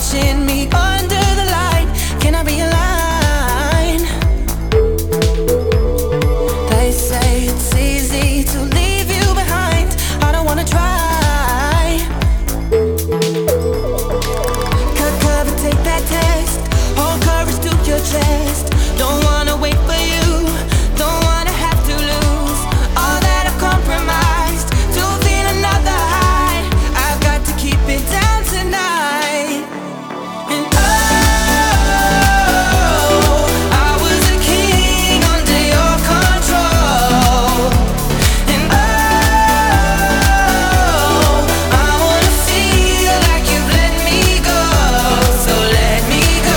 watching me under the light. Can I realign? They say it's easy to leave you behind. I don't wanna try. Cut cover, take that test. Hold courage to your chest. Don't wanna wait for you. Don't wanna have to lose all that I've compromised to feel another high. I've got to keep it down tonight. And oh, I was a king under your control. And oh, I wanna feel like you've let me go. So let me go.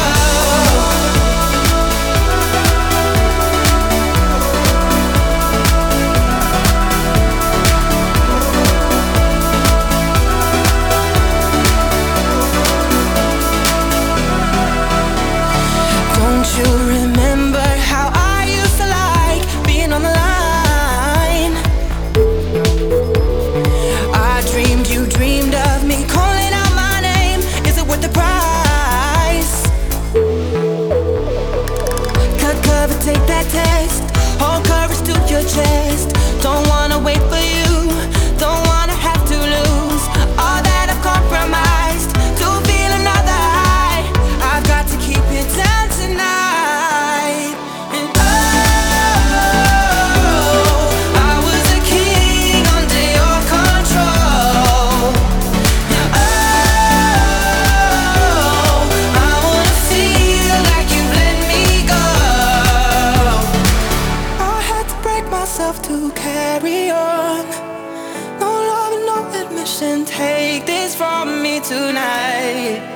Don't you remember how I used to like being on the line? I dreamed you dreamed of me calling out my name. Is it worth the price? Cut cover, take that test. Hold courage to your chest. Don't wanna wait for you. Don't wanna have to lose all that I've compromised to feel another high. I've got to keep it down tonight. And oh, I was a king under your control. Oh, I wanna feel like you've let me go. I had to break myself to carry on. No love and no admission. Take this from me tonight.